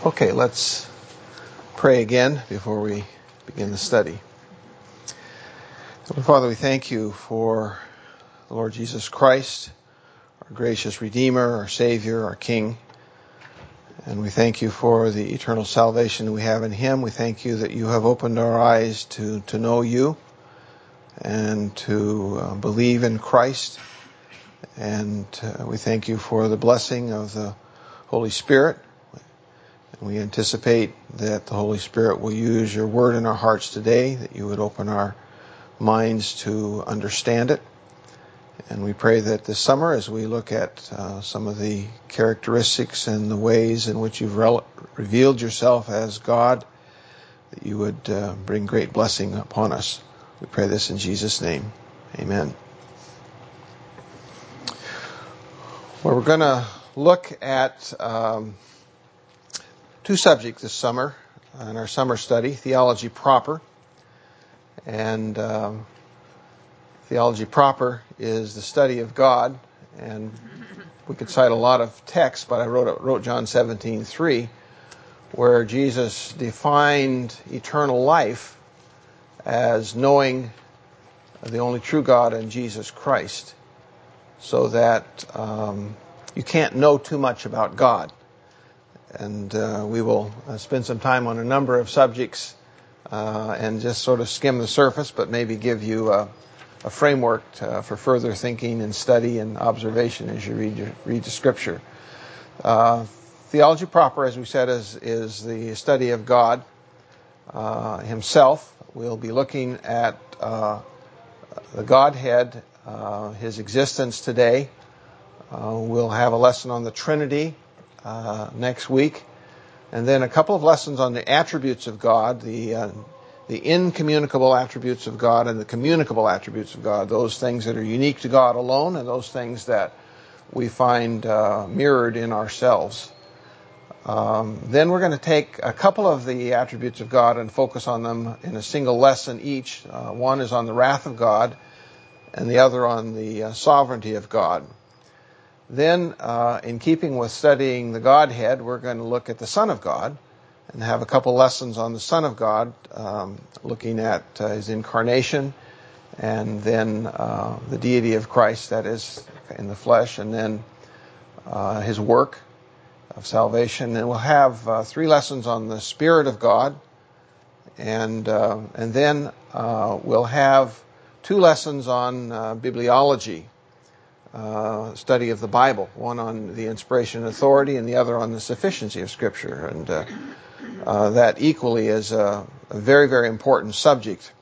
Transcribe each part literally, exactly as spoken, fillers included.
Okay, let's pray again before we begin the study. Heavenly Father, we thank you for the Lord Jesus Christ, our gracious Redeemer, our Savior, our King. And we thank you for the eternal salvation we have in Him. We thank you that you have opened our eyes to, to know you and to uh, believe in Christ. And uh, we thank you for the blessing of the Holy Spirit. And we anticipate that the Holy Spirit will use your word in our hearts today, that you would open our minds to understand it. And we pray that this summer, as we look at uh, some of the characteristics and the ways in which you've re- revealed yourself as God, that you would uh, bring great blessing upon us. We pray this in Jesus' name. Amen. Well, we're going to look at um, two subjects this summer in our summer study, theology proper. And um, theology proper is the study of God. And we could cite a lot of texts, but I wrote, wrote John seventeen three, where Jesus defined eternal life as knowing the only true God and Jesus Christ, so that um, you can't know too much about God. And uh, we will uh, spend some time on a number of subjects uh, and just sort of skim the surface, but maybe give you a, a framework to, for further thinking and study and observation as you read, your, read the Scripture. Uh, theology proper, as we said, is, is the study of God uh, Himself. We'll be looking at uh, the Godhead, uh, His existence today. Uh, we'll have a lesson on the Trinity Uh, next week, and then a couple of lessons on the attributes of God, the uh, the incommunicable attributes of God and the communicable attributes of God, those things that are unique to God alone and those things that we find uh, mirrored in ourselves. Um, then we're going to take a couple of the attributes of God and focus on them in a single lesson each. Uh, one is on the wrath of God and the other on the uh, sovereignty of God. Then, uh, in keeping with studying the Godhead, we're going to look at the Son of God and have a couple lessons on the Son of God, um, looking at uh, His incarnation and then uh, the deity of Christ, that is, in the flesh, and then uh, His work of salvation. And we'll have uh, three lessons on the Spirit of God, and uh, and then uh, we'll have two lessons on uh, bibliology. Uh, study of the Bible, one on the inspiration and authority and the other on the sufficiency of Scripture. And uh, uh, that equally is a, a very, very important subject.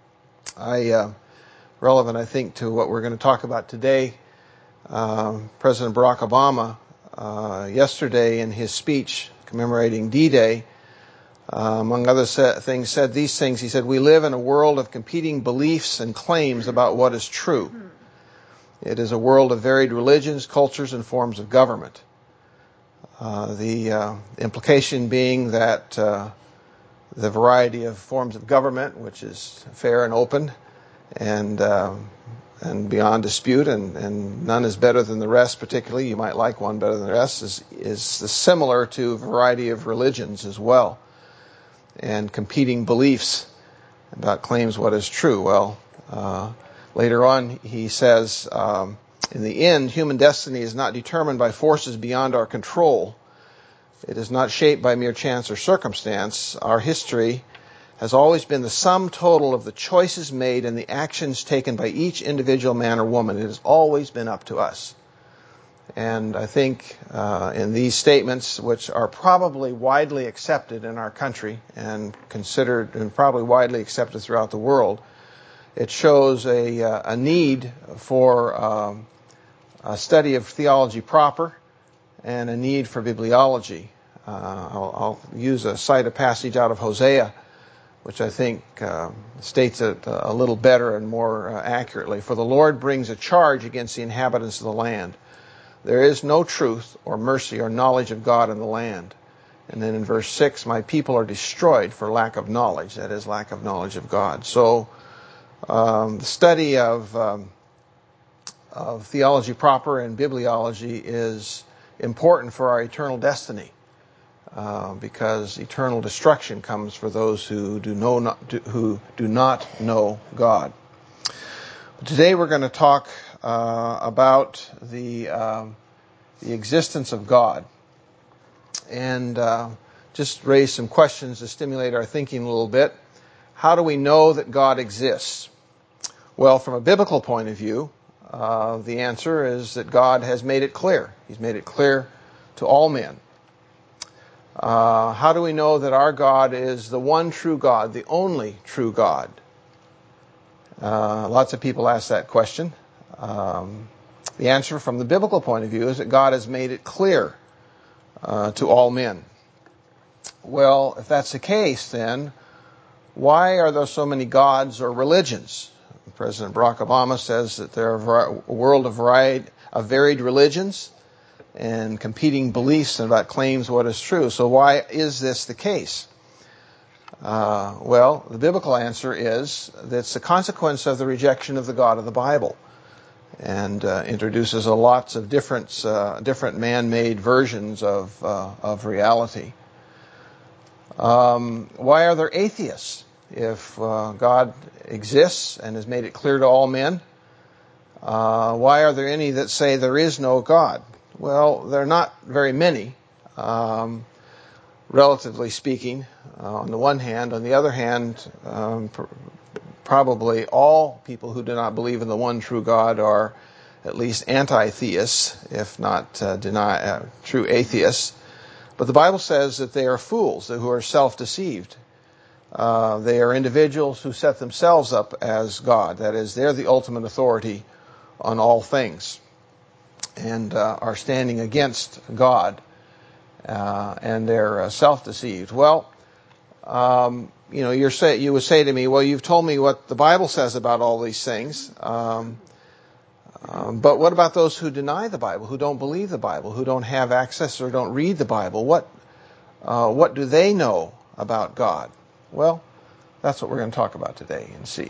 I uh, relevant, I think, to what we're going to talk about today. Uh, President Barack Obama, uh, yesterday in his speech commemorating D-Day, uh, among other sa- things, said these things. He said, "We live in a world of competing beliefs and claims about what is true. It is a world of varied religions, cultures, and forms of government." Uh, the uh, implication being that uh, the variety of forms of government, which is fair and open and uh, and beyond dispute, and, and none is better than the rest, particularly, you might like one better than the rest, is, is similar to a variety of religions as well, and competing beliefs about claims what is true. Well, uh, later on, he says, um, in the end, human destiny is not determined by forces beyond our control. It is not shaped by mere chance or circumstance. Our history has always been the sum total of the choices made and the actions taken by each individual man or woman. It has always been up to us. And I think uh, in these statements, which are probably widely accepted in our country and considered and probably widely accepted throughout the world, it shows a, uh, a need for um, a study of theology proper and a need for bibliology. Uh, I'll, I'll use a cite a passage out of Hosea, which I think uh, states it a little better and more uh, accurately. "For the Lord brings a charge against the inhabitants of the land. There is no truth or mercy or knowledge of God in the land." And then in verse six, "My people are destroyed for lack of knowledge," that is, lack of knowledge of God. So um, the study of um, of theology proper and bibliology is important for our eternal destiny. uh, because eternal destruction comes for those who do know not, do, who do not know God. But today we're going to talk uh, about the um, the existence of God, and uh, just raise some questions to stimulate our thinking a little bit. How do we know that God exists? Well, from a biblical point of view, uh, the answer is that God has made it clear. He's made it clear to all men. Uh, how do we know that our God is the one true God, the only true God? Uh, lots of people ask that question. Um, the answer from the biblical point of view is that God has made it clear uh, to all men. Well, if that's the case, then why are there so many gods or religions? President Barack Obama says that there are a world of varied, of varied religions and competing beliefs about claims what is true. So why is this the case? Uh, well, the biblical answer is that it's the consequence of the rejection of the God of the Bible, and uh, introduces a lots of different, uh, different man-made versions of uh, of reality. Um, why are there atheists? If uh, God exists and has made it clear to all men, uh, why are there any that say there is no God? Well, there are not very many, um, relatively speaking, uh, on the one hand. On the other hand, um, pr- probably all people who do not believe in the one true God are at least anti-theists, if not uh, deny uh, true atheists. But the Bible says that they are fools, who are self-deceived. Uh, they are individuals who set themselves up as God. That is, they're the ultimate authority on all things, and uh, are standing against God, uh, and they're uh, self-deceived. Well, um, you know, you're say, you would say to me, well, you've told me what the Bible says about all these things, um, um, but what about those who deny the Bible, who don't believe the Bible, who don't have access or don't read the Bible? What, uh, what do they know about God? Well, that's what we're going to talk about today and see.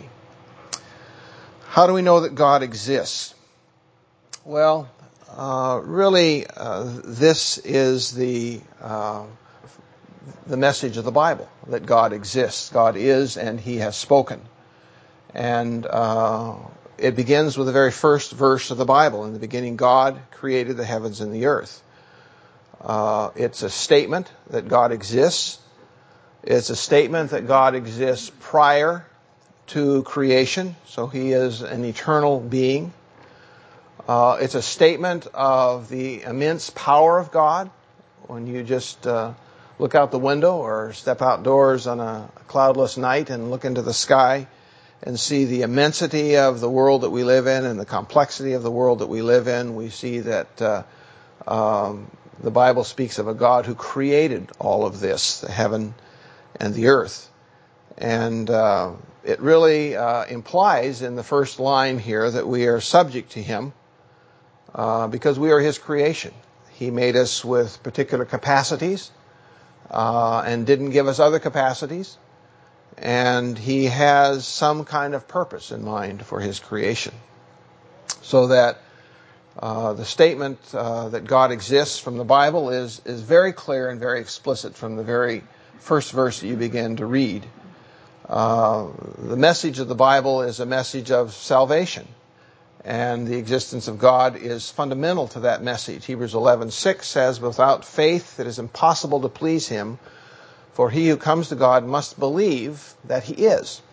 How do we know that God exists? Well, uh, really, uh, this is the uh, the message of the Bible, that God exists. God is, and He has spoken. And uh, it begins with the very first verse of the Bible. In the beginning, God created the heavens and the earth. Uh, it's a statement that God exists. It's a statement that God exists prior to creation, so He is an eternal being. Uh, it's a statement of the immense power of God. When you just uh, look out the window or step outdoors on a cloudless night and look into the sky and see the immensity of the world that we live in and the complexity of the world that we live in, we see that uh, um, the Bible speaks of a God who created all of this, the heaven and the earth. And uh, it really uh, implies in the first line here that we are subject to Him uh, because we are His creation. He made us with particular capacities uh, and didn't give us other capacities. And He has some kind of purpose in mind for His creation. So that uh, the statement uh, that God exists from the Bible is, is very clear and very explicit from the very first verse that you begin to read. Uh, the message of the Bible is a message of salvation, and the existence of God is fundamental to that message. Hebrews eleven six says, without faith it is impossible to please Him, for he who comes to God must believe that He is,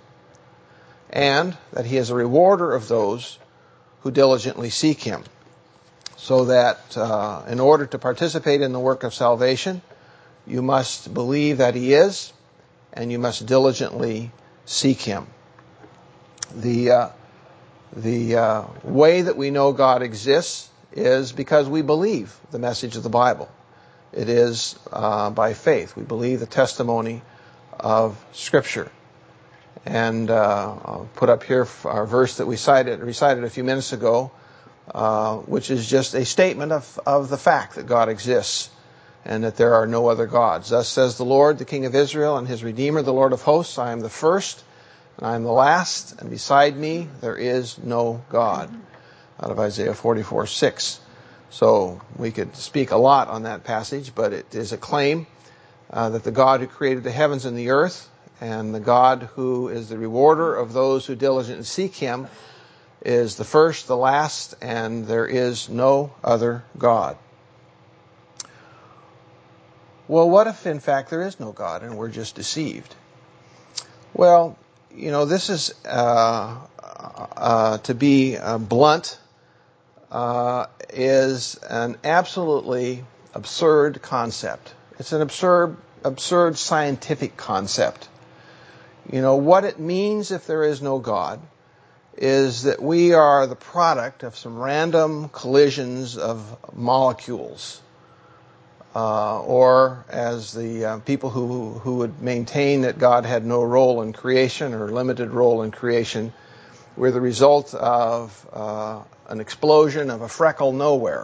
and that He is a rewarder of those who diligently seek Him. So that uh, in order to participate in the work of salvation, you must believe that He is, and you must diligently seek Him. The uh, the uh, way that we know God exists is because we believe the message of the Bible. It is uh, by faith. We believe the testimony of Scripture. And uh, I'll put up here our verse that we cited, recited a few minutes ago, uh, which is just a statement of, of the fact that God exists and that there are no other gods. Thus says the Lord, the King of Israel and His Redeemer, the Lord of hosts, I am the first and I am the last, and beside me there is no God. Out of Isaiah forty-four six. So we could speak a lot on that passage, but it is a claim uh, that the God who created the heavens and the earth, and the God who is the rewarder of those who diligently seek him, is the first, the last, and there is no other God. Well, what if in fact there is no God and we're just deceived? Well, you know, this is, uh, uh, to be uh, blunt, uh, is an absolutely absurd concept. It's an absurd, absurd scientific concept. You know, what it means if there is no God is that we are the product of some random collisions of molecules. Uh, or as the uh, people who, who would maintain that God had no role in creation or limited role in creation, we're the result of uh, an explosion of a freckle nowhere.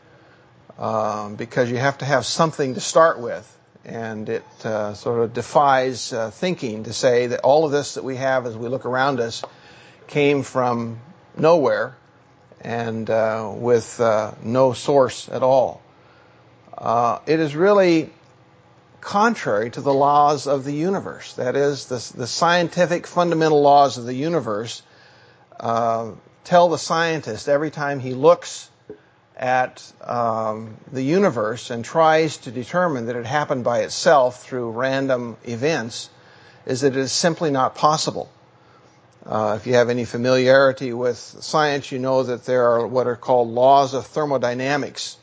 Um, because you have to have something to start with, and it uh, sort of defies uh, thinking to say that all of this that we have as we look around us came from nowhere and uh, with uh, no source at all. Uh, it is really contrary to the laws of the universe. That is, the, the scientific fundamental laws of the universe uh, tell the scientist every time he looks at um, the universe and tries to determine that it happened by itself through random events, is that it is simply not possible. Uh, if you have any familiarity with science, you know that there are what are called laws of thermodynamics.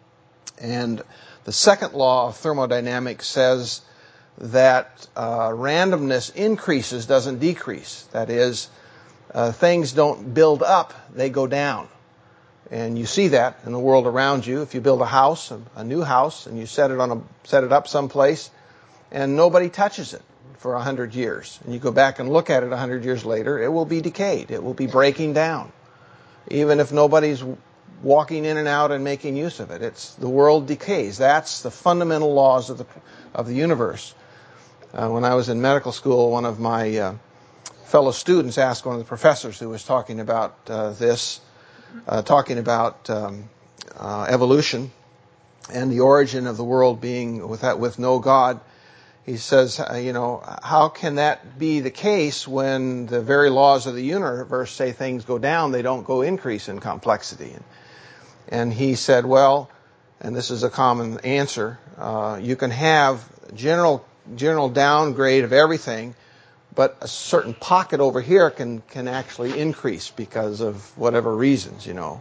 And the second law of thermodynamics says that uh, randomness increases, doesn't decrease. That is, uh, things don't build up, they go down. And you see that in the world around you. If you build a house, a new house, and you set it on a set it up someplace, and nobody touches it for a hundred years, and you go back and look at it a hundred years later, it will be decayed. It will be breaking down, even if nobody's walking in and out and making use of it. It's the world decays. That's the fundamental laws of the of the universe. Uh, when I was in medical school, one of my uh, fellow students asked one of the professors who was talking about uh, this. Uh, talking about um, uh, evolution and the origin of the world being with that, with no God. He says, uh, you know, how can that be the case when the very laws of the universe say things go down, they don't go increase in complexity? And, and he said, well, and this is a common answer, uh, you can have general general downgrade of everything, but a certain pocket over here can, can actually increase because of whatever reasons, you know.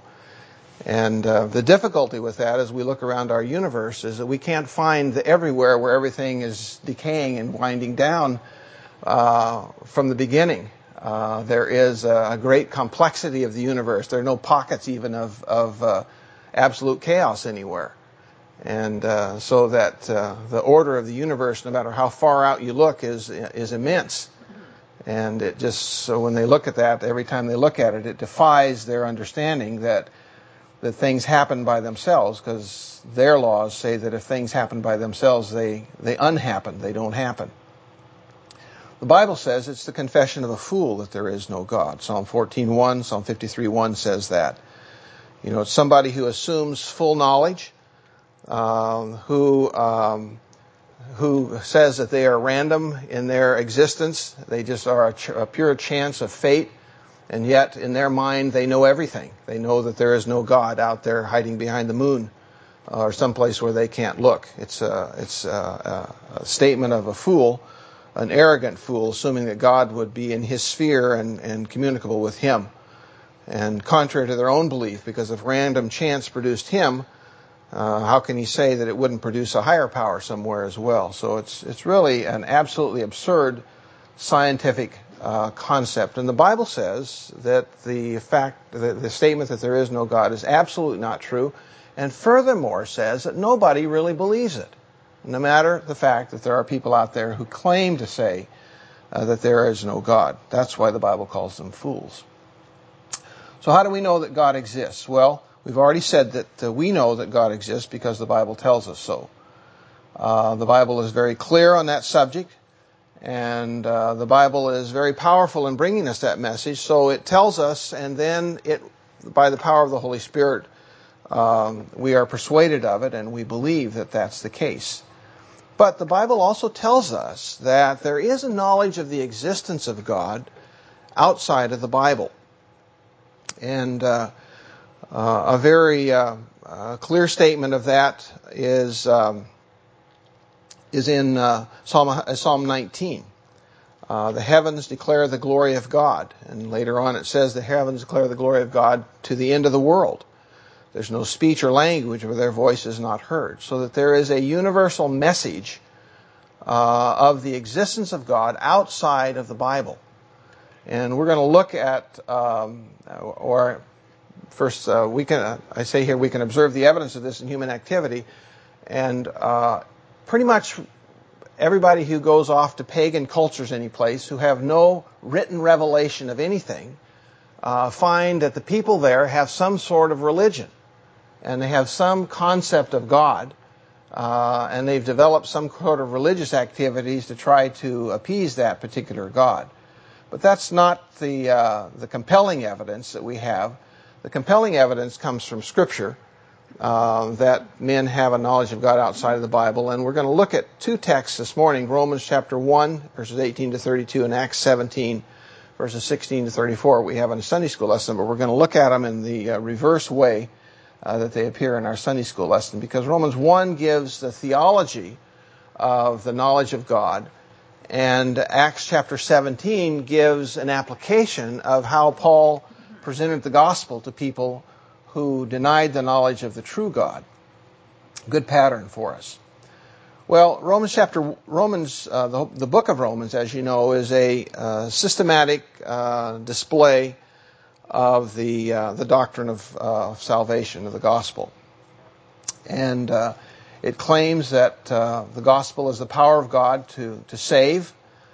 And uh, the difficulty with that as we look around our universe is that we can't find the everywhere where everything is decaying and winding down uh, from the beginning. Uh, there is a, a great complexity of the universe. There are no pockets even of, of uh, absolute chaos anywhere. And uh, so that uh, the order of the universe, no matter how far out you look, is is immense. And it just, so when they look at that, every time they look at it, it defies their understanding that that things happen by themselves, because their laws say that if things happen by themselves, they, they unhappen, they don't happen. The Bible says it's the confession of a fool that there is no God. Psalm fourteen one, Psalm fifty-three one says that. You know, it's somebody who assumes full knowledge, um, who... Um, who says that they are random in their existence. They just are a, ch- a pure chance of fate, and yet in their mind they know everything. They know that there is no God out there hiding behind the moon uh, or someplace where they can't look. It's a, it's a, a statement of a fool, an arrogant fool, assuming that God would be in his sphere and, and communicable with him. And contrary to their own belief, because if random chance produced him, Uh, how can he say that it wouldn't produce a higher power somewhere as well? So it's it's really an absolutely absurd scientific uh, concept. And the Bible says that the fact, the, the statement that there is no God is absolutely not true, and furthermore says that nobody really believes it, no matter the fact that there are people out there who claim to say uh, that there is no God. That's why the Bible calls them fools. So how do we know that God exists? Well, we've already said that uh, we know that God exists because the Bible tells us so. Uh, the Bible is very clear on that subject, and uh, the Bible is very powerful in bringing us that message. So it tells us, and then it, by the power of the Holy Spirit, um, we are persuaded of it, and we believe that that's the case. But the Bible also tells us that there is a knowledge of the existence of God outside of the Bible. And uh, uh, a very uh, uh, clear statement of that is um, is in uh, Psalm, uh, Psalm nineteen. Uh, the heavens declare the glory of God. And later on it says the heavens declare the glory of God to the end of the world. There's no speech or language where their voice is not heard. So that there is a universal message uh, of the existence of God outside of the Bible. And we're going to look at, um, or first, uh, we can, uh, I say here, we can observe the evidence of this in human activity. And uh, pretty much everybody who goes off to pagan cultures any place, who have no written revelation of anything, uh, find that the people there have some sort of religion. And they have some concept of God, uh, and they've developed some sort of religious activities to try to appease that particular God. But that's not the uh, the compelling evidence that we have. The compelling evidence comes from Scripture, uh, that men have a knowledge of God outside of the Bible. And we're going to look at two texts this morning, Romans chapter one, verses eighteen to thirty-two, and Acts seventeen, verses sixteen to thirty-four. We have in a Sunday school lesson, but we're going to look at them in the uh, reverse way Uh, that they appear in our Sunday school lesson, because Romans one gives the theology of the knowledge of God, and Acts chapter seventeen gives an application of how Paul presented the gospel to people who denied the knowledge of the true God. Good pattern for us. Well, Romans chapter Romans uh, the, the book of Romans, as you know, is a uh, systematic uh, display of the uh, the doctrine of uh, salvation, of the gospel. And uh, it claims that uh, the gospel is the power of God to, to save,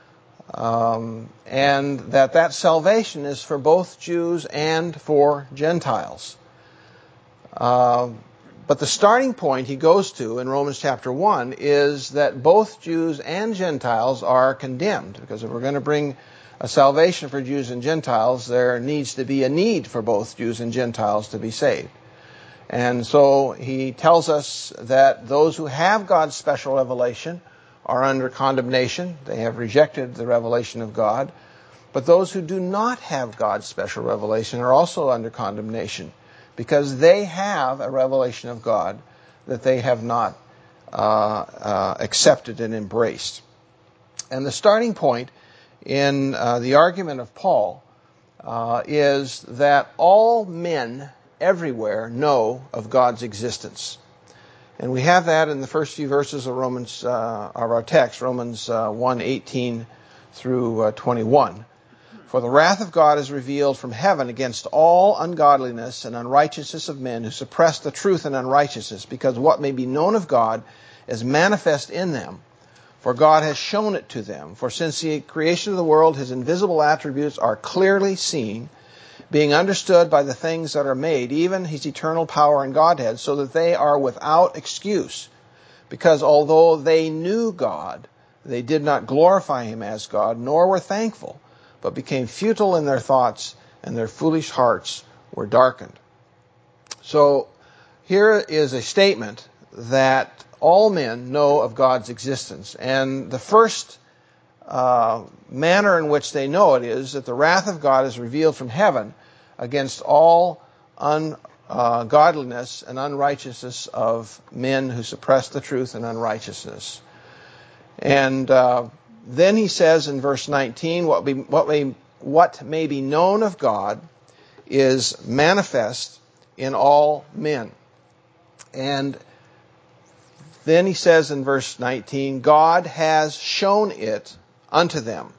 um, and that that salvation is for both Jews and for Gentiles. Uh, but the starting point he goes to in Romans chapter one is that both Jews and Gentiles are condemned, because if we're going to bring a salvation for Jews and Gentiles, there needs to be a need for both Jews and Gentiles to be saved. And so he tells us that those who have God's special revelation are under condemnation. They have rejected the revelation of God. But those who do not have God's special revelation are also under condemnation, because they have a revelation of God that they have not uh, uh, accepted and embraced. And the starting point in uh, the argument of Paul uh, is that all men everywhere know of God's existence. And we have that in the first few verses of Romans, uh, of our text, Romans uh, one, eighteen through uh, twenty-one. For the wrath of God is revealed from heaven against all ungodliness and unrighteousness of men who suppress the truth in unrighteousness, because what may be known of God is manifest in them, for God has shown it to them. For since the creation of the world, his invisible attributes are clearly seen, being understood by the things that are made, even his eternal power and Godhead, so that they are without excuse. Because although they knew God, they did not glorify him as God, nor were thankful, but became futile in their thoughts, and their foolish hearts were darkened. So here is a statement that all men know of God's existence. And the first uh, manner in which they know it is that the wrath of God is revealed from heaven against all ungodliness uh, and unrighteousness of men who suppress the truth in unrighteousness. And uh, then he says in verse nineteen, what, be, what, may, what may be known of God is manifest in all men. And then he says in verse nineteen, God has shown it unto them.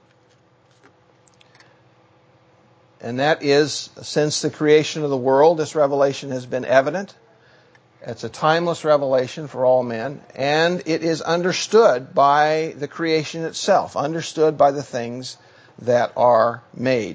And that is, since the creation of the world, this revelation has been evident. It's a timeless revelation for all men, and it is understood by the creation itself, understood by the things that are made.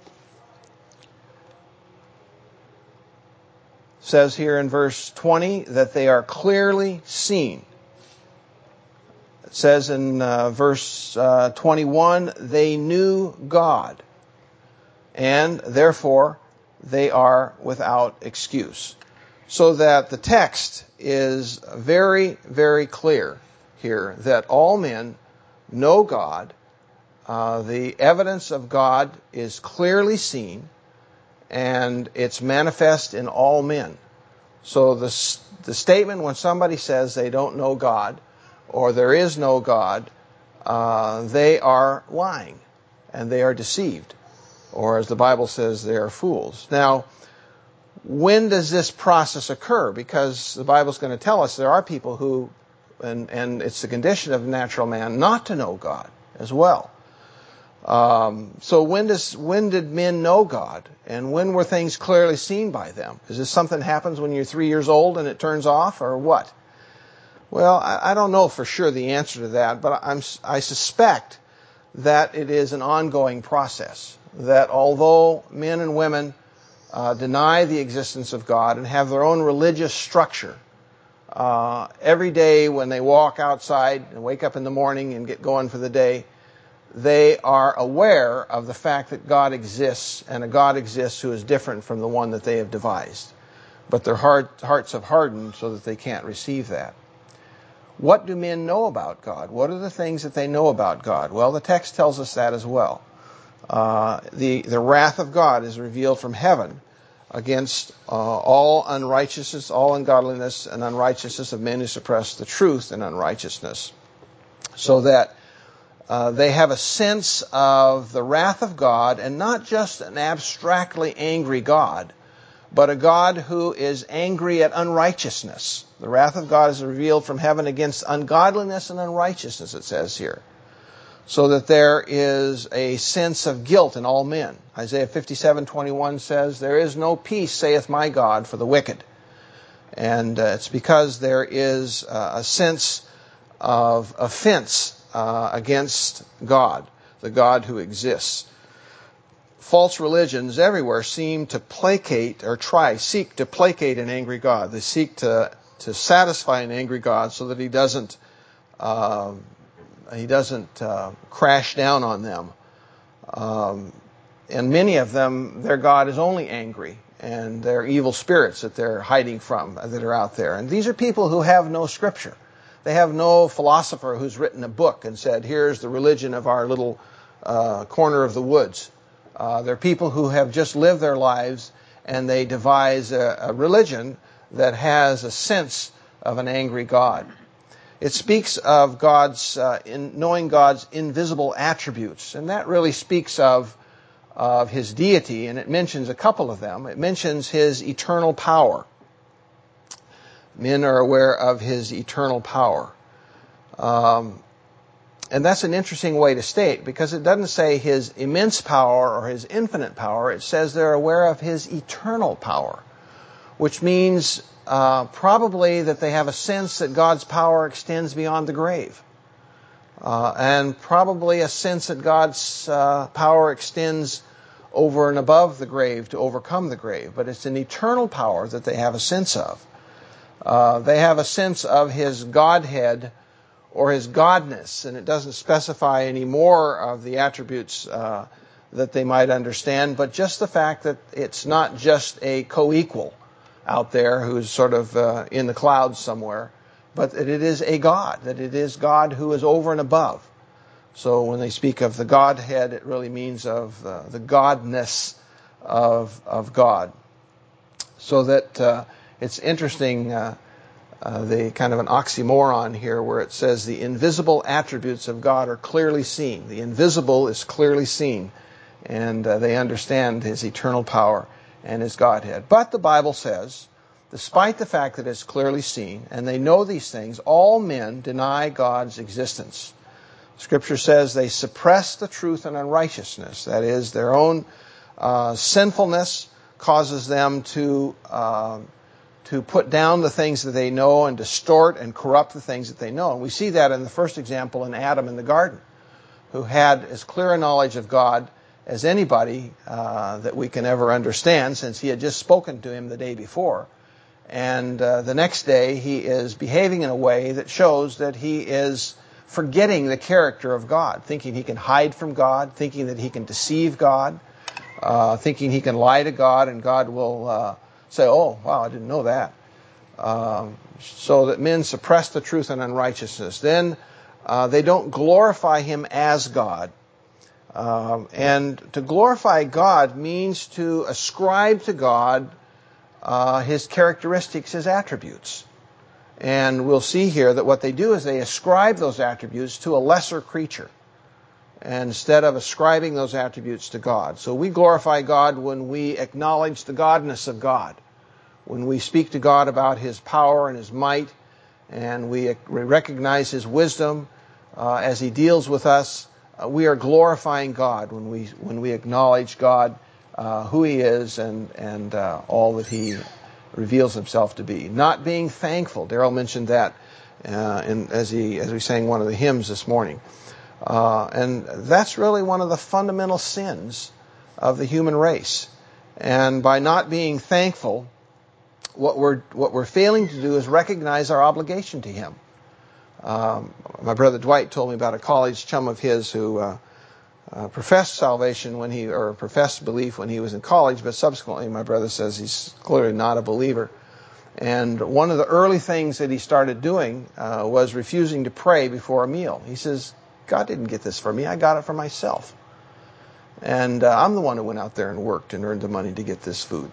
It says here in verse twenty that they are clearly seen. It says in uh, verse uh, twenty-one, they knew God, and therefore they are without excuse. So that the text is very, very clear here that all men know God. Uh, the evidence of God is clearly seen, and it's manifest in all men. So the, the statement when somebody says they don't know God or there is no God, uh, they are lying and they are deceived. Or as the Bible says, they are fools. Now, when does this process occur? Because the Bible's going to tell us there are people who, and, and it's the condition of natural man not to know God as well. Um, so when does when did men know God, and when were things clearly seen by them? Is this something that happens when you're three years old and it turns off, or what? Well, I, I don't know for sure the answer to that, but I'm I suspect that it is an ongoing process. That although men and women uh, deny the existence of God and have their own religious structure, uh, every day when they walk outside and wake up in the morning and get going for the day, they are aware of the fact that God exists, and a God exists who is different from the one that they have devised. But their heart, hearts have hardened so that they can't receive that. What do men know about God? What are the things that they know about God? Well, the text tells us that as well. Uh, the, the wrath of God is revealed from heaven against uh, all unrighteousness, all ungodliness, and unrighteousness of men who suppress the truth and unrighteousness. So that Uh, they have a sense of the wrath of God, and not just an abstractly angry God, but a God who is angry at unrighteousness. The wrath of God is revealed from heaven against ungodliness and unrighteousness, it says here. So that there is a sense of guilt in all men. Isaiah fifty-seven twenty-one says, "There is no peace, saith my God, for the wicked." And uh, it's because there is uh, a sense of offense Uh, against God, the God who exists. False religions everywhere seem to placate or try, seek to placate an angry God. They seek to, to satisfy an angry God so that he doesn't, uh, he doesn't uh, crash down on them. Um, and many of them, their God is only angry, and they're evil spirits that they're hiding from, that are out there. And these are people who have no scripture. They have no philosopher who's written a book and said, here's the religion of our little uh, corner of the woods. Uh, they're people who have just lived their lives, and they devise a, a religion that has a sense of an angry God. It speaks of God's, uh, in knowing God's invisible attributes, and that really speaks of, of his deity, and it mentions a couple of them. It mentions his eternal power. Men are aware of his eternal power. Um, and that's an interesting way to state, because it doesn't say his immense power or his infinite power. It says they're aware of his eternal power, which means uh, probably that they have a sense that God's power extends beyond the grave. Uh, and probably a sense that God's uh, power extends over and above the grave to overcome the grave. But it's an eternal power that they have a sense of. Uh, they have a sense of his Godhead or his godness, and it doesn't specify any more of the attributes uh, that they might understand, but just the fact that it's not just a co-equal out there who's sort of uh, in the clouds somewhere, but that it is a God, that it is God who is over and above. So when they speak of the Godhead, it really means of uh, the godness of, of God. So that uh, it's interesting, uh, uh, the kind of an oxymoron here where it says the invisible attributes of God are clearly seen. The invisible is clearly seen, and uh, they understand his eternal power and his Godhead. But the Bible says, despite the fact that it's clearly seen, and they know these things, all men deny God's existence. Scripture says they suppress the truth in unrighteousness. That is, their own uh, sinfulness causes them to uh, to put down the things that they know and distort and corrupt the things that they know. And we see that in the first example in Adam in the garden, who had as clear a knowledge of God as anybody uh, that we can ever understand, since he had just spoken to him the day before. And uh, the next day he is behaving in a way that shows that he is forgetting the character of God, thinking he can hide from God, thinking that he can deceive God, uh, thinking he can lie to God and God will uh, say, oh, wow, I didn't know that. uh, so that men suppress the truth in unrighteousness. Then uh, they don't glorify him as God. Um, and to glorify God means to ascribe to God uh, his characteristics, his attributes. And we'll see here that what they do is they ascribe those attributes to a lesser creature, and instead of ascribing those attributes to God. So we glorify God when we acknowledge the godness of God, when we speak to God about his power and his might, and we recognize his wisdom uh, as he deals with us. Uh, we are glorifying God when we when we acknowledge God, uh, who he is, and and uh, all that he reveals himself to be. Not being thankful. Darrell mentioned that uh, in, as he as we sang one of the hymns this morning, uh, and that's really one of the fundamental sins of the human race. And by not being thankful, what we're what we're failing to do is recognize our obligation to him. Um, my brother Dwight told me about a college chum of his who uh, uh, professed salvation when he, or professed belief when he was in college, but subsequently my brother says he's clearly not a believer. And one of the early things that he started doing uh, was refusing to pray before a meal. He says, God didn't get this for me, I got it for myself. And uh, I'm the one who went out there and worked and earned the money to get this food.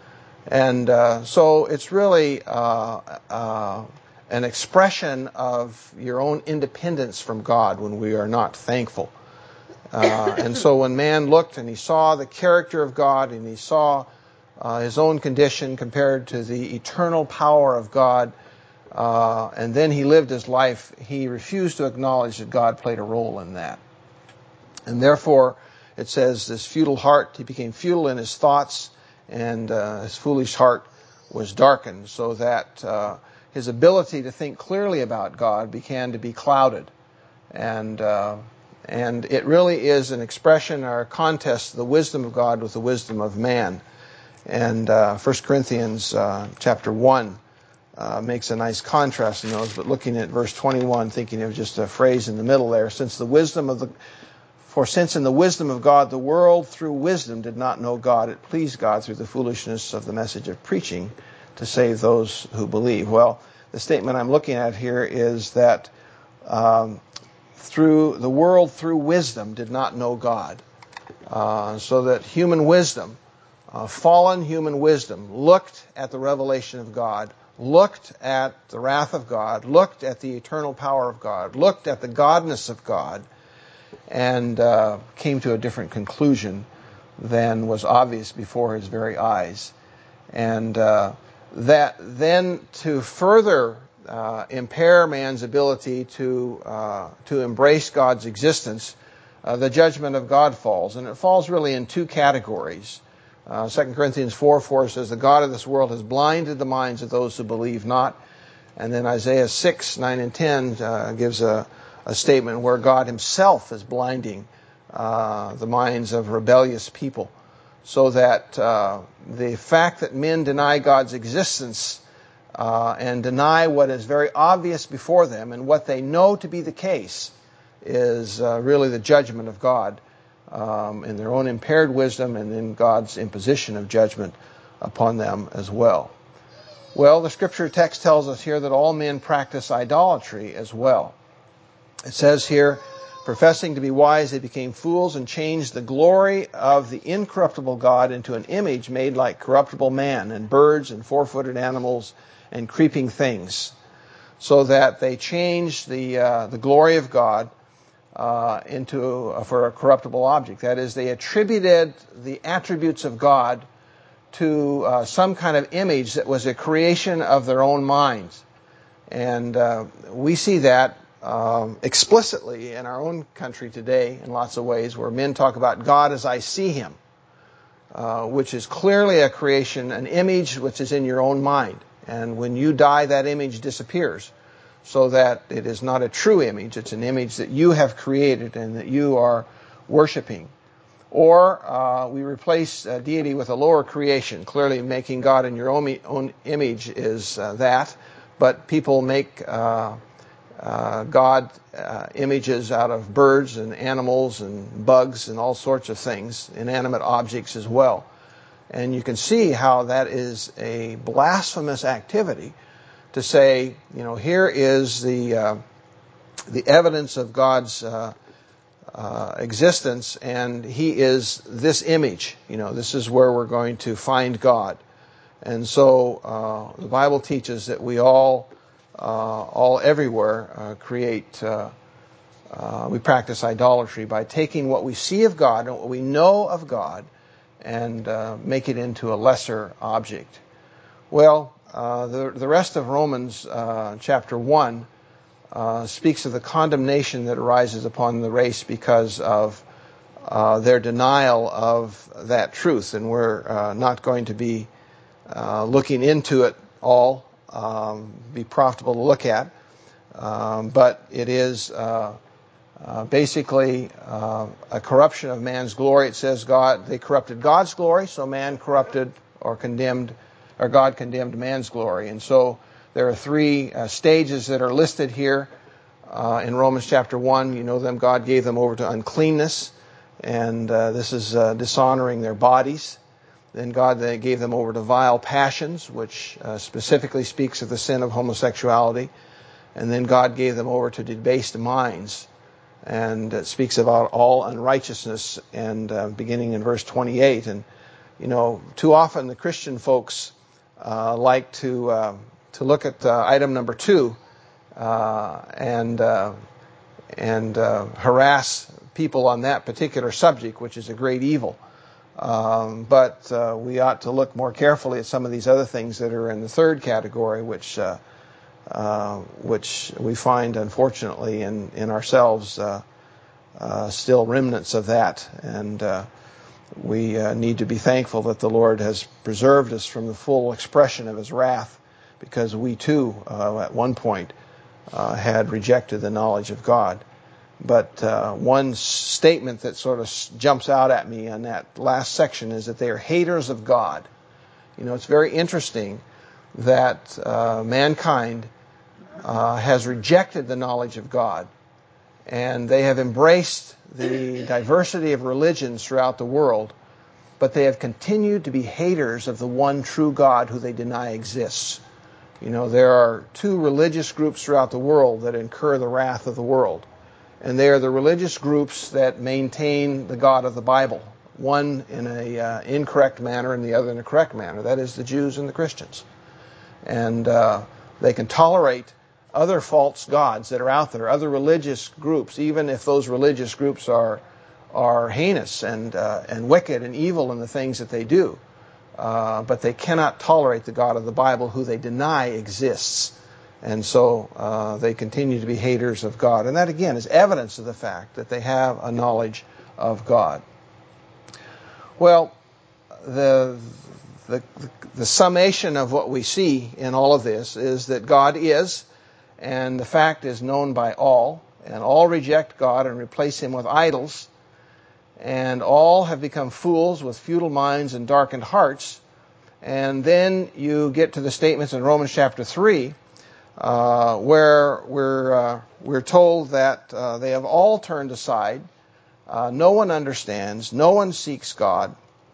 And uh, so it's really uh, uh, an expression of your own independence from God when we are not thankful. Uh, and so when man looked and he saw the character of God and he saw uh, his own condition compared to the eternal power of God, uh, and then he lived his life, he refused to acknowledge that God played a role in that. And therefore, it says, this futile heart, he became futile in his thoughts, and uh, his foolish heart was darkened, so that uh, his ability to think clearly about God began to be clouded. And uh, and it really is an expression or a contest of the wisdom of God with the wisdom of man. And uh, First Corinthians uh, chapter one uh, makes a nice contrast in those, but looking at verse twenty-one, thinking of just a phrase in the middle there, since the wisdom of the For since in the wisdom of God, the world through wisdom did not know God, it pleased God through the foolishness of the message of preaching to save those who believe. Well, the statement I'm looking at here is that um, through the world through wisdom did not know God. Uh, so that human wisdom, uh, fallen human wisdom, looked at the revelation of God, looked at the wrath of God, looked at the eternal power of God, looked at the godness of God, and uh, came to a different conclusion than was obvious before his very eyes. And uh, that then to further uh, impair man's ability to uh, to embrace God's existence, uh, the judgment of God falls. And it falls really in two categories. Uh, Second Corinthians four four says, the God of this world has blinded the minds of those who believe not. And then Isaiah six, nine and ten uh, gives a a statement where God himself is blinding uh, the minds of rebellious people, so that uh, the fact that men deny God's existence uh, and deny what is very obvious before them and what they know to be the case is uh, really the judgment of God um, in their own impaired wisdom and in God's imposition of judgment upon them as well. Well, the scripture text tells us here that all men practice idolatry as well. It says here, professing to be wise, they became fools and changed the glory of the incorruptible God into an image made like corruptible man and birds and four-footed animals and creeping things. So that they changed the uh, the glory of God uh, into uh, for a corruptible object. That is, they attributed the attributes of God to uh, some kind of image that was a creation of their own minds. And uh, we see that Um, explicitly in our own country today in lots of ways, where men talk about God as I see him, uh, which is clearly a creation, an image which is in your own mind. And when you die, that image disappears, so that it is not a true image. It's an image that you have created and that you are worshiping. Or uh, we replace uh, deity with a lower creation. Clearly making God in your own, own image is uh, that, but people make Uh, Uh, God uh, images out of birds and animals and bugs and all sorts of things, inanimate objects as well. And you can see how that is a blasphemous activity to say, you know, here is the uh, the evidence of God's uh, uh, existence, and He is this image. You know, this is where we're going to find God. And so uh, the Bible teaches that we all, uh, all everywhere, uh, create, uh, uh, we practice idolatry by taking what we see of God and what we know of God and uh, make it into a lesser object. Well, uh, the, the rest of Romans uh, chapter one uh, speaks of the condemnation that arises upon the race because of uh, their denial of that truth. And we're uh, not going to be Uh, looking into it all, um, be profitable to look at. Um, but it is uh, uh, basically uh, a corruption of man's glory. It says God, they corrupted God's glory, so man corrupted or condemned, or God condemned man's glory. And so there are three uh, stages that are listed here uh, in Romans chapter one. You know them, God gave them over to uncleanness, and uh, this is uh, dishonoring their bodies. Then God they gave them over to vile passions, which uh, specifically speaks of the sin of homosexuality. And then God gave them over to debased minds, and it speaks about all unrighteousness, and uh, beginning in verse twenty-eight. And, you know, too often the Christian folks uh, like to uh, to look at uh, item number two uh, and, uh, and uh, harass people on that particular subject, which is a great evil. Um, but uh, we ought to look more carefully at some of these other things that are in the third category, which uh, uh, which we find, unfortunately, in, in ourselves uh, uh, still remnants of that. And uh, we uh, need to be thankful that the Lord has preserved us from the full expression of His wrath, because we too, uh, at one point, uh, had rejected the knowledge of God. But uh, one statement that sort of jumps out at me on that last section is that they are haters of God. You know, it's very interesting that uh, mankind uh, has rejected the knowledge of God, and they have embraced the diversity of religions throughout the world, but they have continued to be haters of the one true God who they deny exists. You know, there are two religious groups throughout the world that incur the wrath of the world. And they are the religious groups that maintain the God of the Bible, one in an uh, incorrect manner and the other in a correct manner. That is the Jews and the Christians. And uh, they can tolerate other false gods that are out there, other religious groups, even if those religious groups are are heinous and uh, and wicked and evil in the things that they do. Uh, but they cannot tolerate the God of the Bible, who they deny exists. And so uh, they continue to be haters of God. And that, again, is evidence of the fact that they have a knowledge of God. Well, the, the, the summation of what we see in all of this is that God is, and the fact is known by all, and all reject God and replace Him with idols, and all have become fools with futile minds and darkened hearts. And then you get to the statements in Romans chapter three, Uh, where we're uh, we're told that uh, they have all turned aside. Uh, no one understands. No one seeks God.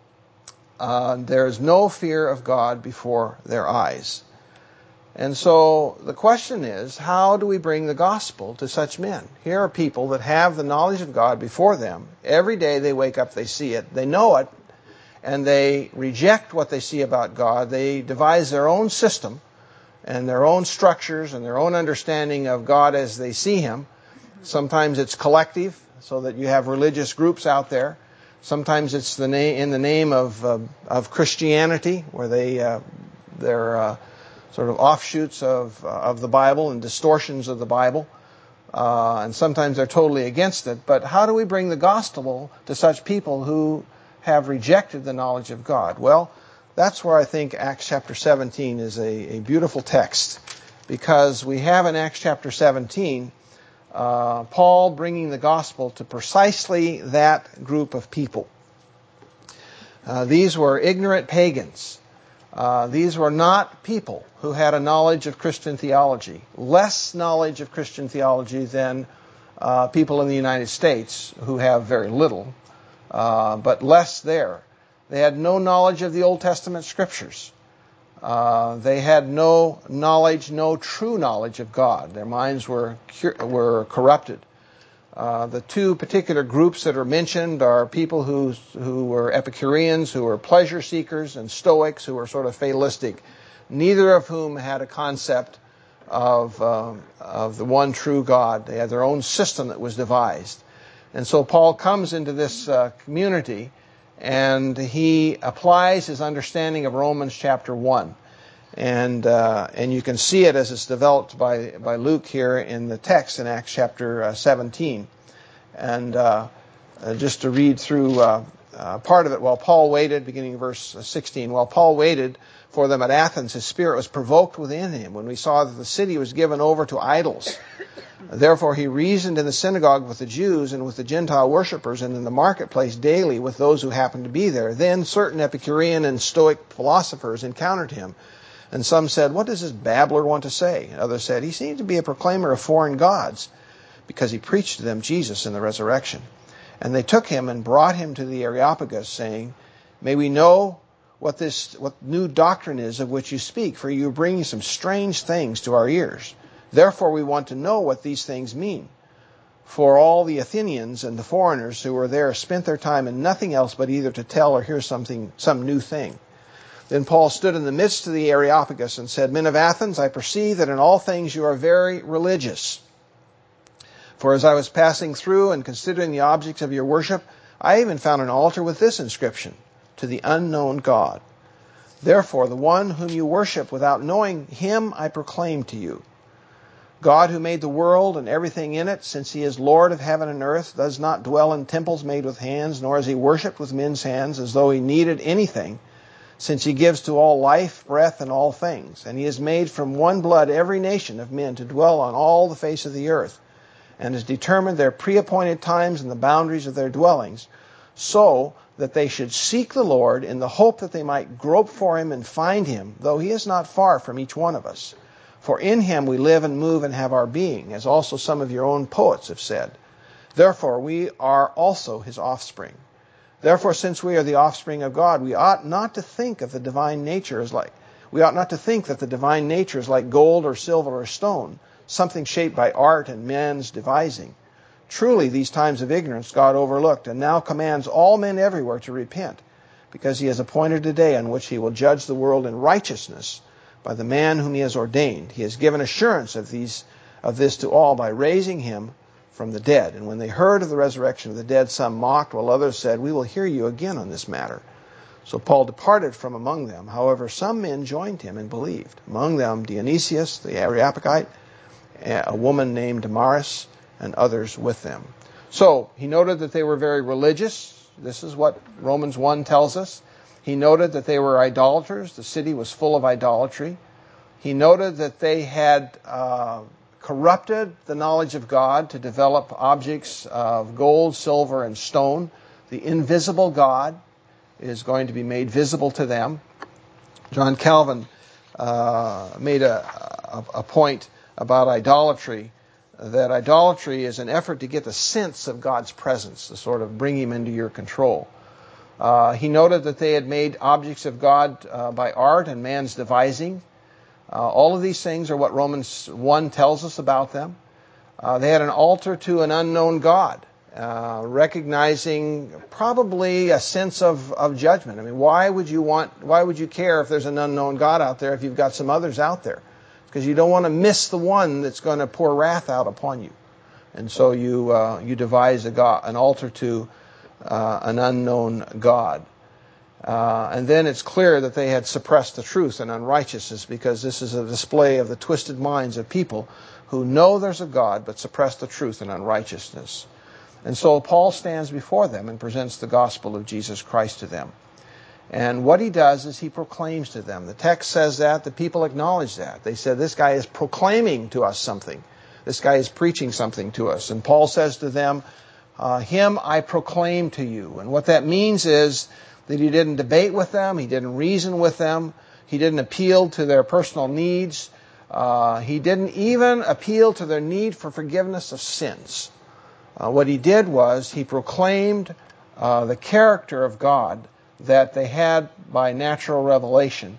Uh, there is no fear of God before their eyes. And so the question is, how do we bring the gospel to such men? Here are people that have the knowledge of God before them. Every day they wake up, they see it, they know it, and they reject what they see about God. They devise their own system and their own structures and their own understanding of God as they see Him. Sometimes it's collective, so that you have religious groups out there. Sometimes it's the na- in the name of uh, of Christianity, where they uh, they're uh, sort of offshoots of uh, of the Bible and distortions of the Bible. Uh, and sometimes they're totally against it. But how do we bring the gospel to such people who have rejected the knowledge of God? Well, that's where I think Acts chapter seventeen is a, a beautiful text, because we have in Acts chapter seventeen uh, Paul bringing the gospel to precisely that group of people. Uh, these were ignorant pagans. Uh, these were not people who had a knowledge of Christian theology, less knowledge of Christian theology than uh, people in the United States, who have very little, uh, but less there. They had no knowledge of the Old Testament scriptures. Uh, they had no knowledge, no true knowledge of God. Their minds were were corrupted. Uh, the two particular groups that are mentioned are people who who were Epicureans, who were pleasure seekers, and Stoics, who were sort of fatalistic, neither of whom had a concept of uh, of the one true God. They had their own system that was devised. And so Paul comes into this uh, community, and he applies his understanding of Romans chapter one. And uh, and you can see it as it's developed by, by Luke here in the text in Acts chapter uh, seventeen. And uh, uh, just to read through uh, uh, part of it, while Paul waited, beginning of verse sixteen, while Paul waited for them at Athens, his spirit was provoked within him when we saw that the city was given over to idols. Therefore he reasoned in the synagogue with the Jews and with the Gentile worshippers, and in the marketplace daily with those who happened to be there. Then certain Epicurean and Stoic philosophers encountered him. And some said, "What does this babbler want to say?" And others said, "He seems to be a proclaimer of foreign gods," because he preached to them Jesus and the resurrection. And they took him and brought him to the Areopagus, saying, "May we know what this what new doctrine is of which you speak, for you are bringing some strange things to our ears. Therefore we want to know what these things mean." For all the Athenians and the foreigners who were there spent their time in nothing else but either to tell or hear something, some new thing. Then Paul stood in the midst of the Areopagus and said, "Men of Athens, I perceive that in all things you are very religious. For as I was passing through and considering the objects of your worship, I even found an altar with this inscription, 'To the unknown God.' Therefore, the one whom you worship without knowing him I proclaim to you. God, who made the world and everything in it, since he is Lord of heaven and earth, does not dwell in temples made with hands, nor is he worshipped with men's hands as though he needed anything, since he gives to all life, breath, and all things. And he has made from one blood every nation of men to dwell on all the face of the earth, and has determined their pre-appointed times and the boundaries of their dwellings, so that they should seek the Lord in the hope that they might grope for him and find him, though he is not far from each one of us. For in him we live and move and have our being, as also some of your own poets have said. Therefore we are also his offspring. Therefore, since we are the offspring of God, we ought not to think of the divine nature as like we ought not to think that the divine nature is like gold or silver or stone, something shaped by art and man's devising. Truly, these times of ignorance God overlooked, and now commands all men everywhere to repent, because he has appointed a day on which he will judge the world in righteousness by the man whom he has ordained. He has given assurance of these of this to all by raising him from the dead. And when they heard of the resurrection of the dead, some mocked, while others said, "We will hear you again on this matter." So Paul departed from among them. However, some men joined him and believed. Among them Dionysius the Areopagite, a woman named Damaris, and others with them. So he noted that they were very religious. This is what Romans one tells us. He noted that they were idolaters. The city was full of idolatry. He noted that they had uh, corrupted the knowledge of God to develop objects of gold, silver, and stone. The invisible God is going to be made visible to them. John Calvin uh, made a, a, a point about idolatry, that idolatry is an effort to get the sense of God's presence, to sort of bring him into your control. Uh, he noted that they had made objects of God uh, by art and man's devising. Uh, all of these things are what Romans one tells us about them. Uh, they had an altar to an unknown God, uh, recognizing probably a sense of, of judgment. I mean, why would you want, why would you care if there's an unknown God out there if you've got some others out there? Because you don't want to miss the one that's going to pour wrath out upon you. And so you uh, you devise a God, an altar to uh, an unknown God. Uh, and then it's clear that they had suppressed the truth and unrighteousness, because this is a display of the twisted minds of people who know there's a God but suppress the truth and unrighteousness. And so Paul stands before them and presents the gospel of Jesus Christ to them. And what he does is he proclaims to them. The text says that. The people acknowledge that. They said, this guy is proclaiming to us something. This guy is preaching something to us. And Paul says to them, uh, him I proclaim to you. And what that means is that he didn't debate with them. He didn't reason with them. He didn't appeal to their personal needs. Uh, he didn't even appeal to their need for forgiveness of sins. Uh, what he did was he proclaimed uh, the character of God that they had by natural revelation,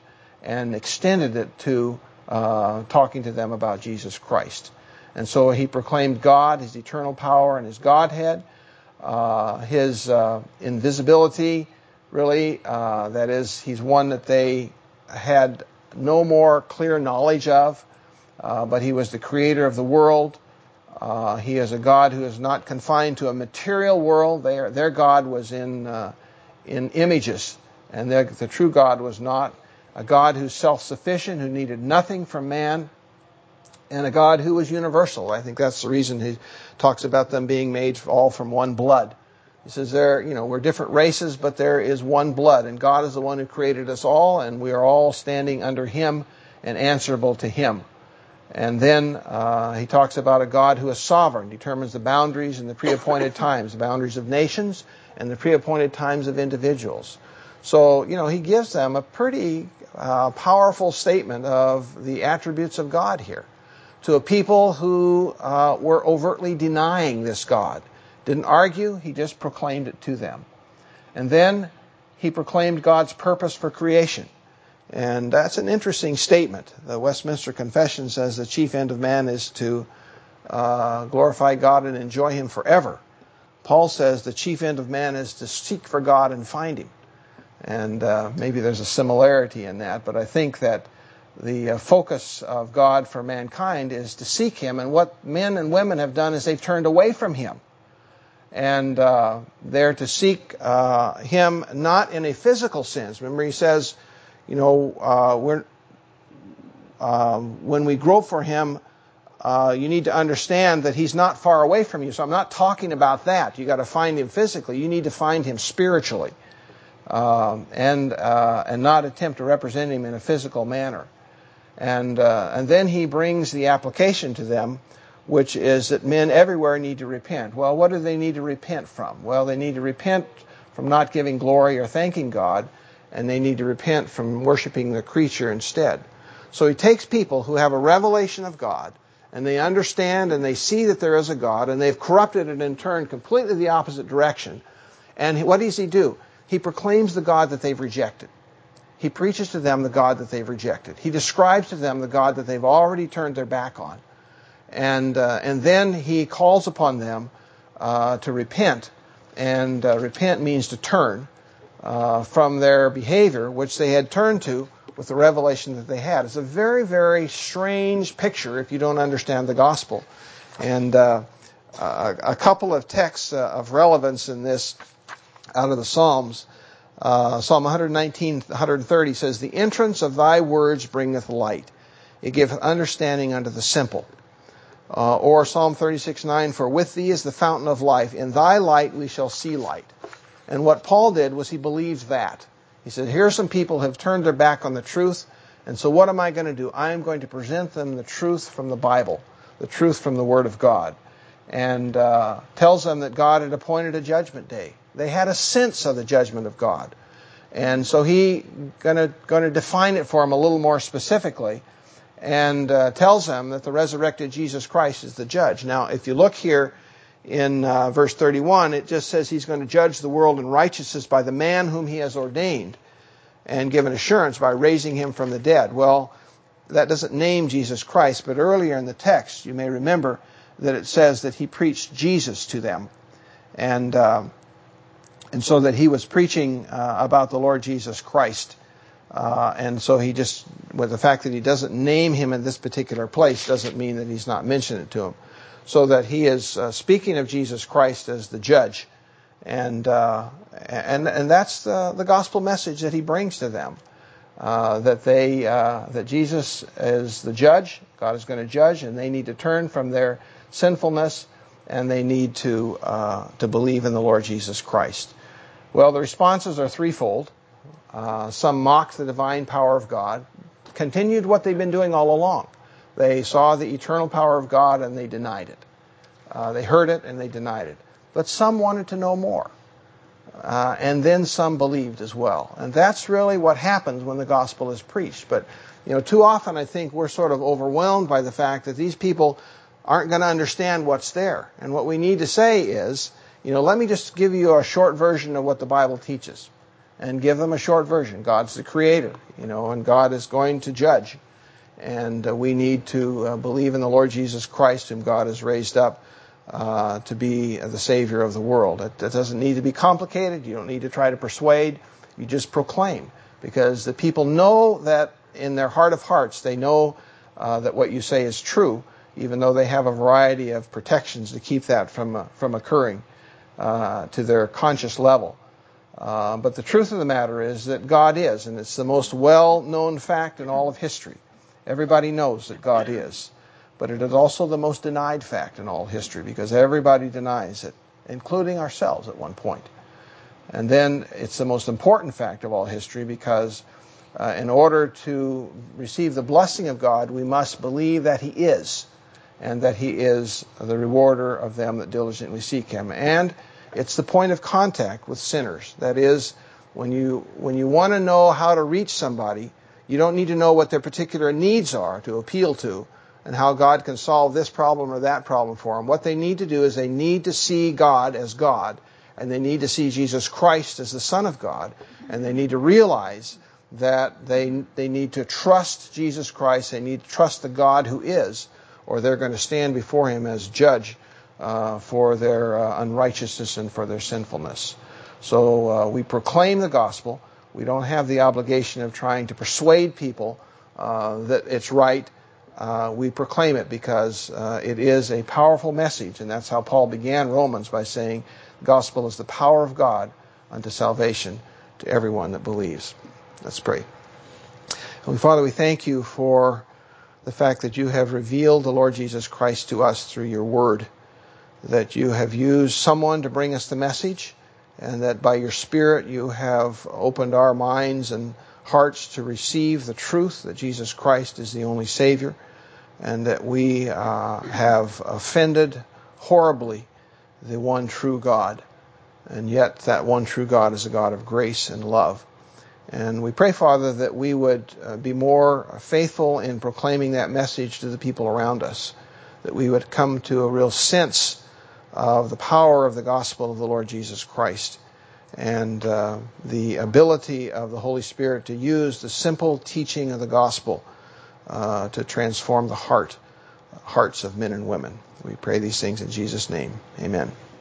and extended it to uh, talking to them about Jesus Christ. And so he proclaimed God, his eternal power, and his Godhead, uh, his uh, invisibility, really, uh, that is, he's one that they had no more clear knowledge of, uh, but he was the creator of the world. Uh, he is a God who is not confined to a material world. Their, their God was in uh, in images, and their, the true God was not. A God who's self-sufficient, who needed nothing from man, and a God who was universal. I think that's the reason he talks about them being made all from one blood. He says there, you know, we're different races, but there is one blood, and God is the one who created us all, and we are all standing under him and answerable to him. And then uh, he talks about a God who is sovereign, determines the boundaries and the pre-appointed times, the boundaries of nations and the pre-appointed times of individuals. So, you know, he gives them a pretty uh, powerful statement of the attributes of God here to a people who uh, were overtly denying this God. Didn't argue, he just proclaimed it to them. And then he proclaimed God's purpose for creation. And that's an interesting statement. The Westminster Confession says the chief end of man is to uh, glorify God and enjoy him forever. Paul says the chief end of man is to seek for God and find him. And uh, maybe there's a similarity in that, but I think that the uh, focus of God for mankind is to seek him, and what men and women have done is they've turned away from him. And uh, they're to seek uh, him not in a physical sense. Remember, he says, you know, uh, we're, um, when we grope for him, uh, you need to understand that he's not far away from you. So I'm not talking about that. You got to find him physically. You need to find him spiritually, um, and uh, and not attempt to represent him in a physical manner. And uh, and then he brings the application to them, which is that men everywhere need to repent. Well, what do they need to repent from? Well, they need to repent from not giving glory or thanking God, and they need to repent from worshiping the creature instead. So he takes people who have a revelation of God, and they understand and they see that there is a God, and they've corrupted it and turned completely the opposite direction. And what does he do? He proclaims the God that they've rejected. He preaches to them the God that they've rejected. He describes to them the God that they've already turned their back on. And uh, and then he calls upon them uh, to repent. And uh, repent means to turn uh, from their behavior, which they had turned to with the revelation that they had. It's a very, very strange picture if you don't understand the gospel. And uh, a, a couple of texts uh, of relevance in this out of the Psalms. Uh, Psalm one nineteen, one thirty says, "The entrance of thy words bringeth light. It giveth understanding unto the simple." Uh, or Psalm thirty-six nine, "For with thee is the fountain of life. In thy light we shall see light." And what Paul did was he believed that. He said, here are some people who have turned their back on the truth, and so what am I going to do? I am going to present them the truth from the Bible, the truth from the Word of God. And uh, tells them that God had appointed a judgment day. They had a sense of the judgment of God. And so he going to going to define it for them a little more specifically, and uh, tells them that the resurrected Jesus Christ is the judge. Now, if you look here in uh, verse thirty-one, it just says he's going to judge the world in righteousness by the man whom he has ordained and given assurance by raising him from the dead. Well, that doesn't name Jesus Christ, but earlier in the text, you may remember that it says that he preached Jesus to them. And uh, and so that he was preaching uh, about the Lord Jesus Christ. Uh, and so he just, with the fact that he doesn't name him in this particular place doesn't mean that he's not mentioning it to him. So that he is uh, speaking of Jesus Christ as the judge. And uh, and and that's the, the gospel message that he brings to them. Uh, that they uh, that Jesus is the judge, God is going to judge, and they need to turn from their sinfulness, and they need to uh, to believe in the Lord Jesus Christ. Well, the responses are threefold. Uh, some mocked the divine power of God, continued what they've been doing all along. They saw the eternal power of God and they denied it. Uh, they heard it and they denied it. But some wanted to know more. Uh, and then some believed as well. And that's really what happens when the gospel is preached. But, you know, too often I think we're sort of overwhelmed by the fact that these people aren't going to understand what's there. And what we need to say is, you know, let me just give you a short version of what the Bible teaches. and give them a short version. God's the creator, you know, and God is going to judge. And uh, we need to uh, believe in the Lord Jesus Christ, whom God has raised up uh, to be the Savior of the world. It, it doesn't need to be complicated. You don't need to try to persuade. You just proclaim. Because the people know that in their heart of hearts, they know uh, that what you say is true, even though they have a variety of protections to keep that from, uh, from occurring uh, to their conscious level. Uh, but the truth of the matter is that God is, and it's the most well-known fact in all of history. Everybody knows that God is. But it is also the most denied fact in all history, because everybody denies it, including ourselves at one point. And then it's the most important fact of all history, because uh, in order to receive the blessing of God, we must believe that He is, and that He is the rewarder of them that diligently seek Him. And it's the point of contact with sinners. That is, when you when you want to know how to reach somebody, you don't need to know what their particular needs are to appeal to and how God can solve this problem or that problem for them. What they need to do is they need to see God as God, and they need to see Jesus Christ as the Son of God, and they need to realize that they they need to trust Jesus Christ, they need to trust the God who is, or they're going to stand before Him as judge uh, for their uh, unrighteousness and for their sinfulness. So uh, we proclaim the gospel. We don't have the obligation of trying to persuade people uh, that it's right. Uh, we proclaim it because uh, it is a powerful message, and that's how Paul began Romans, by saying the gospel is the power of God unto salvation to everyone that believes. Let's pray. Heavenly Father, we thank You for the fact that You have revealed the Lord Jesus Christ to us through Your word, that You have used someone to bring us the message, and that by Your Spirit You have opened our minds and hearts to receive the truth that Jesus Christ is the only Savior, and that we uh, have offended horribly the one true God. And yet that one true God is a God of grace and love. And we pray, Father, that we would uh, be more faithful in proclaiming that message to the people around us, that we would come to a real sense of the power of the gospel of the Lord Jesus Christ, and uh, the ability of the Holy Spirit to use the simple teaching of the gospel uh, to transform the heart, hearts of men and women. We pray these things in Jesus' name. Amen.